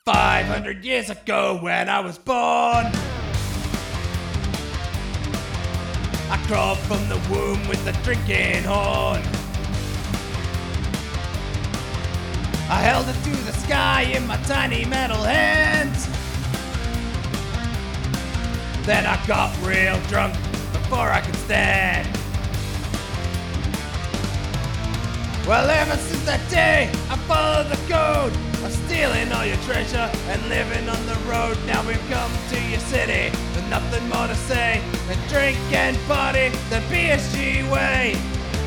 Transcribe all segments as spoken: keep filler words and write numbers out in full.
five hundred years ago when I was born, I crawled from the womb with a drinking horn. I held it to the sky in my tiny metal hands. Then I got real drunk before I could stand. Well, ever since that day, I followed the code of stealing all your treasure and living on the road. Now we've come to your city with nothing more to say than drink and party the B S G way.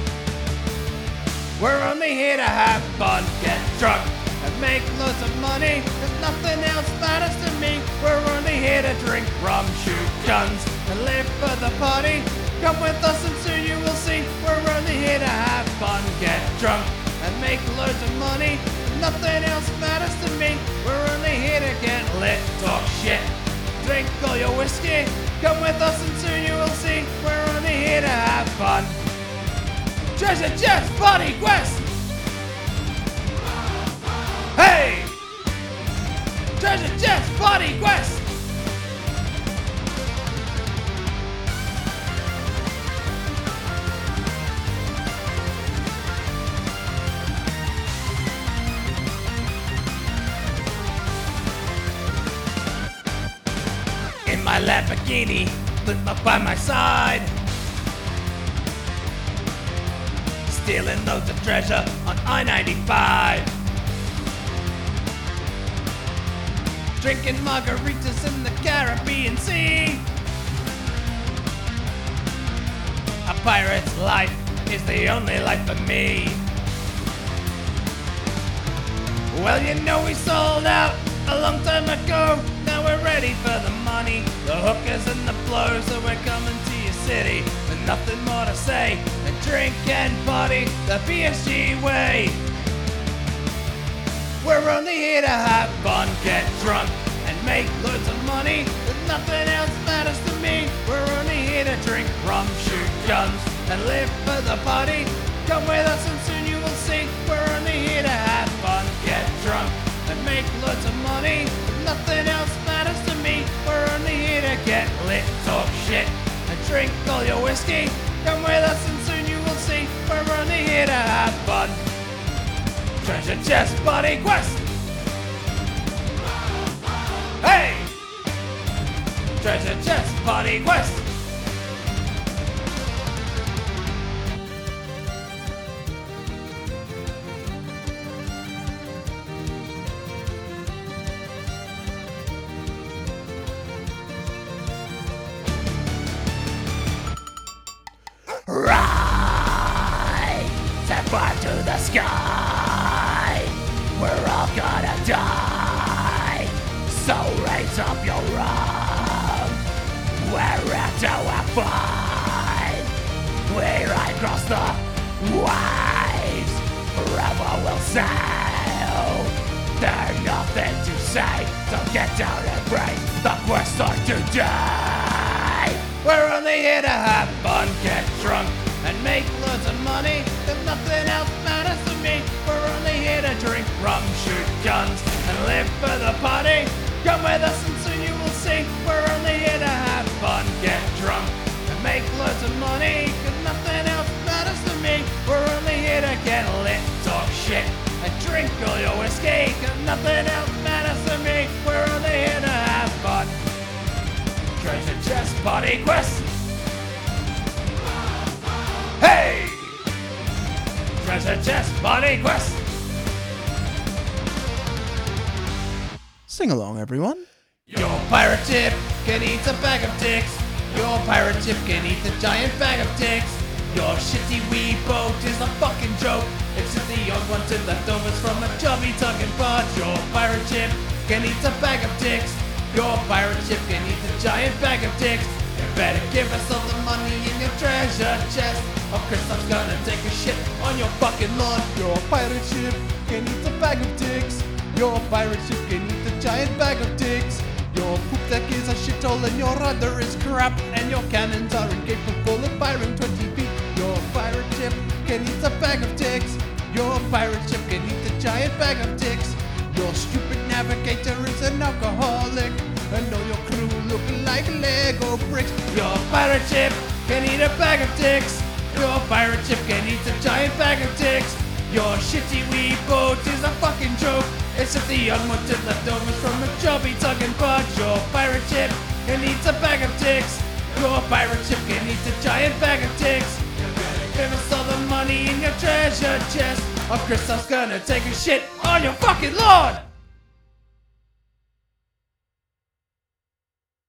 We're only here to have fun, get drunk, and make loads of money. There's nothing else matters to me. We're only here to drink rum, shoot guns, and live for the party. Come with us and soon you will see. We're only here to have fun, get drunk, and make loads of money. Nothing else matters to me. We're only here to get lit, talk shit, drink all your whiskey. Come with us and soon you will see. We're only here to have fun. Treasure Chest Party Quest! Hey! Treasure Chest Party Quest! In my Lamborghini, flip up by my side, stealing loads of treasure on I ninety-five. Drinking margaritas in the Caribbean Sea. A pirate's life is the only life for me. Well, you know we sold out a long time ago. Now we're ready for the money, the hookers and the blows. So we're coming to your city with nothing more to say than drink and party the B S G way. We're only here to have fun, get drunk, and make loads of money. But nothing else matters to me. We're only here to drink rum, shoot guns, and live for the party. Come with us and soon you will see. We're only here to have fun, get drunk, and make loads of money. But nothing else matters to me. We're only here to get lit, talk shit, and drink all your whiskey. Come with us and soon you will see. We're only here to have fun. Treasure Chest Party Quest! Hey! Treasure Chest Party Quest! Rise! Step far to the sky! We're all gonna die! So raise up your rum! We're at our fight! We ride across the waves! Forever we'll sail! There's nothing to say, so get down and break the quest on today! We're only here to have fun, get drunk, and make loads of money. There's nothing else matters to me. We're only here to drink rum, shoot guns, and live for the party. Come with us and soon you will see. We're only here to have fun, get drunk, and make loads of money. Cause nothing else matters to me. We're only here to get lit, talk shit, and drink all your whiskey. Cause nothing else matters to me. We're only here to have fun. Treasure Chest Party Quest! Hey! Treasure Chest Party Quest! Sing along, everyone. Your pirate ship can eat a bag of dicks. Your pirate ship can eat a giant bag of dicks. Your shitty wee boat is a fucking joke. It's just the old ones and leftovers from a chubby tugging pot. Your pirate ship can eat a bag of dicks. Your pirate ship can eat a giant bag of dicks. You better give us all the money in your treasure chest, or Kristoff's gonna take a shit on your fucking lawn. Your pirate ship can eat a bag of dicks. Your pirate ship can eat a giant bag of dicks. Your poop deck is a shithole and your rudder is crap, and your cannons are incapable of firing twenty feet. Your pirate ship can eat a bag of dicks. Your pirate ship can eat a giant bag of dicks. Your stupid navigator is pirate ship can eat a bag of dicks. Your pirate ship can eat a giant bag of dicks. Your shitty wee boat is a fucking joke. It's just the unwanted leftovers from a jobby tugging butt. Your pirate ship can eat a bag of dicks. Your pirate ship can eat a giant bag of dicks. Give us all the money in your treasure chest, or Kristoff's gonna take a shit on your fucking lawn!